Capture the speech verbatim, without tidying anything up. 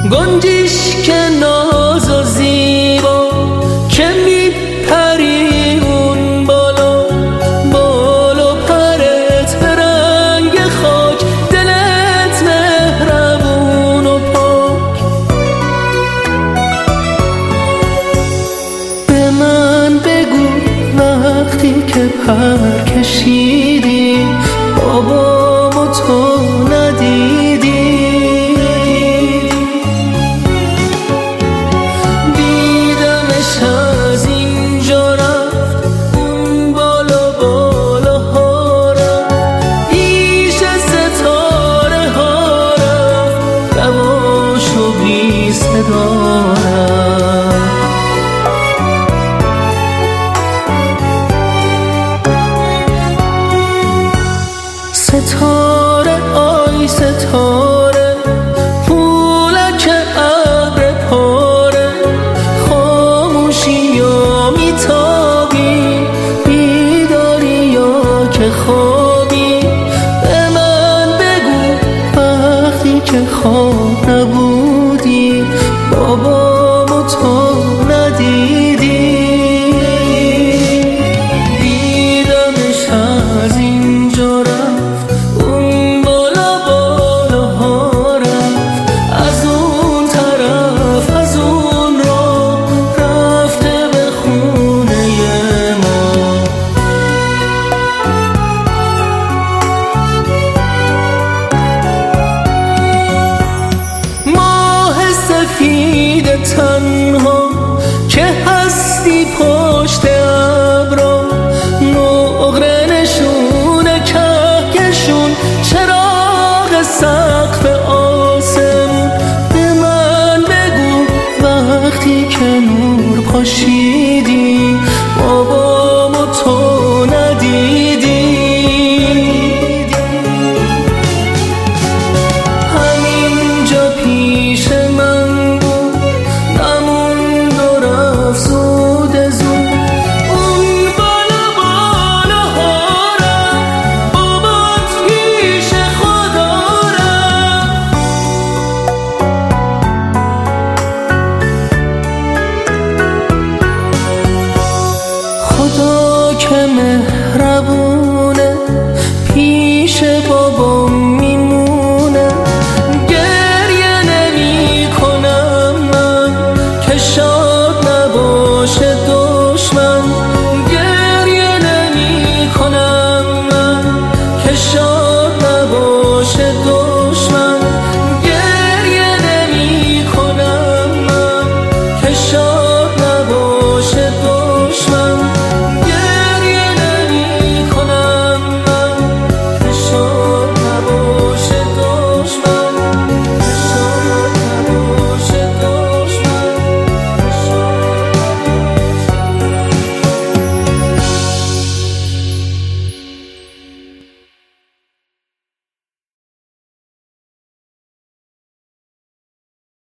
گنجیش که ناز و زیبا که میپری اون بالا، بالا پرت رنگ خاک، دلت مهربون و پاک. به من بگو وقتی که پر کشیدی بابامو تو ندیدی، دیدمش از اینجا رفت اون بالا بالا ها رفت، پیش ستاره ها رفت، رواش و بی صدا رفت. ستاره آی ستاره پولک ابر پاره، خاموشی یا میتابی، بیداری یا که خوابی. به من بگو وقتی که خواب نبودی بابامو تو ندیدی، دیدمش از اینجا رفت اون بالا بالا ها رفت، از اون طرف از اون را رفته به خونه ما. ماه سفید تنها که هستی پشت ابرا، نقره نشون کهکشون چراغ سر